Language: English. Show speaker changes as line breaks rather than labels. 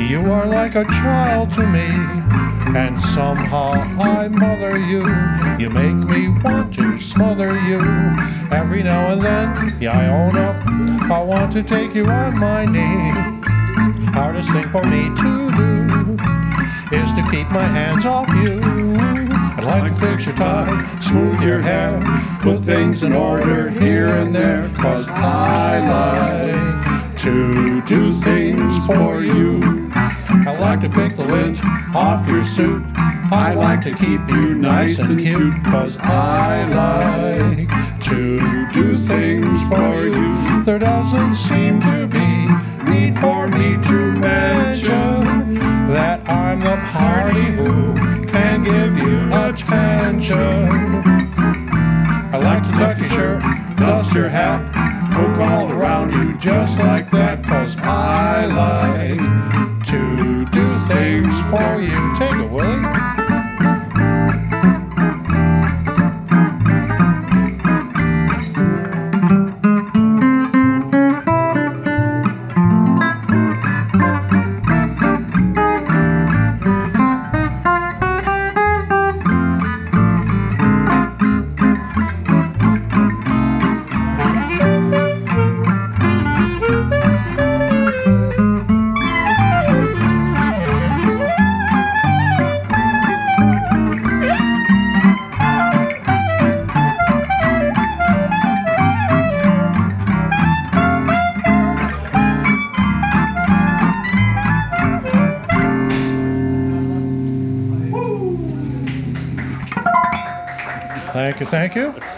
You are like a child to me, and somehow I mother you. You make me want to smother you. Every now and then, yeah, I own up, I want to take you on my knee. Hardest thing for me to do is to keep my hands off you. I'd like to fix your tie, smooth your hair, put things in order here and there, 'cause I like to do things for you. I like to pick the lint off your suit. I like to keep you nice and cute, 'cause I like to do things for you. There doesn't seem to be need for me to mention that I'm the party who can give you attention. I like to tuck your shirt, dust your hat, hook all around you just like that, 'cause I like to do things for you. Take it, Willie. Thank you, thank you.